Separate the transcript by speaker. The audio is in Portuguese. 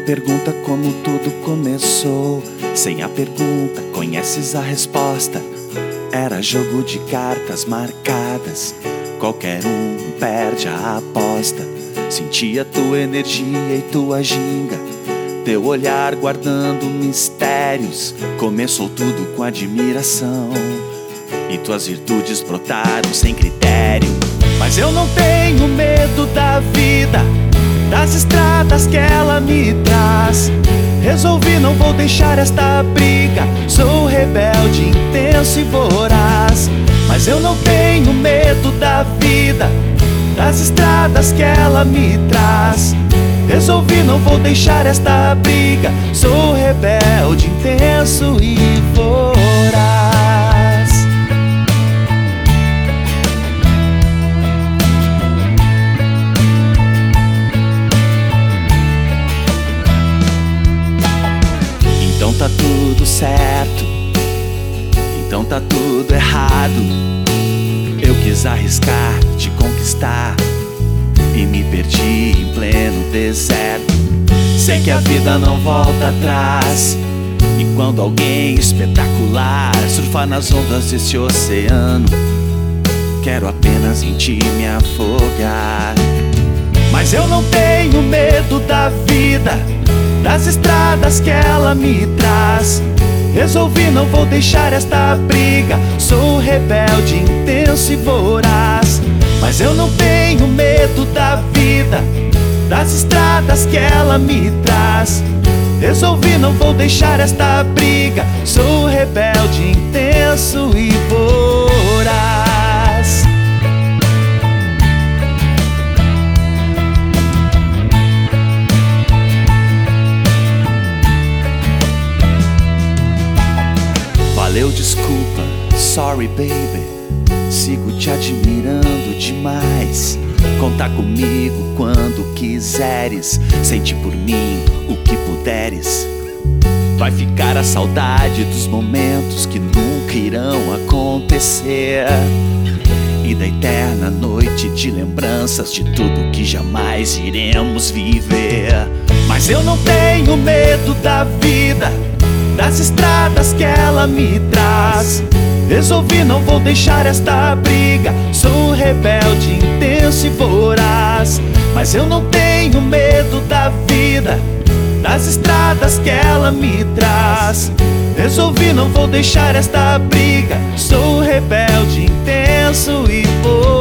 Speaker 1: pergunta como tudo começou. Sem a pergunta, conheces a resposta. Era jogo de cartas marcadas. Qualquer um perde a aposta. Sentia tua energia e tua ginga, teu olhar guardando mistérios. Começou tudo com admiração e tuas virtudes brotaram sem critério. Mas eu não tenho medo da vida, das estradas que ela me traz. Resolvi, não vou deixar esta briga. Sou rebelde, intenso e voraz. Mas eu não tenho medo da vida, das estradas que ela me traz. Resolvi, não vou deixar esta briga. Sou rebelde, intenso e voraz. Então tá tudo certo, então tá tudo errado. Eu quis arriscar, te conquistar e me perdi em pleno deserto. Sei que a vida não volta atrás, e quando alguém espetacular surfar nas ondas desse oceano, quero apenas em ti me afogar. Mas eu não tenho medo da vida, das estradas que ela me traz. Resolvi, não vou deixar esta briga. Sou rebelde, intenso e voraz. Mas eu não tenho medo da vida, das estradas que ela me traz. Resolvi, não vou deixar esta briga. Sou rebelde, intenso e voraz. Valeu, desculpa, sorry baby. Sigo te admirando demais. Contar comigo quando quiseres. Sente por mim o que puderes. Vai ficar a saudade dos momentos que nunca irão acontecer, e da eterna noite de lembranças de tudo que jamais iremos viver. Mas eu não tenho medo da vida, das estradas que ela me traz. Resolvi, não vou deixar esta briga. Sou rebelde, intenso e voraz. Mas eu não tenho medo da vida, das estradas que ela me traz. Resolvi, não vou deixar esta briga. Sou rebelde, intenso e voraz.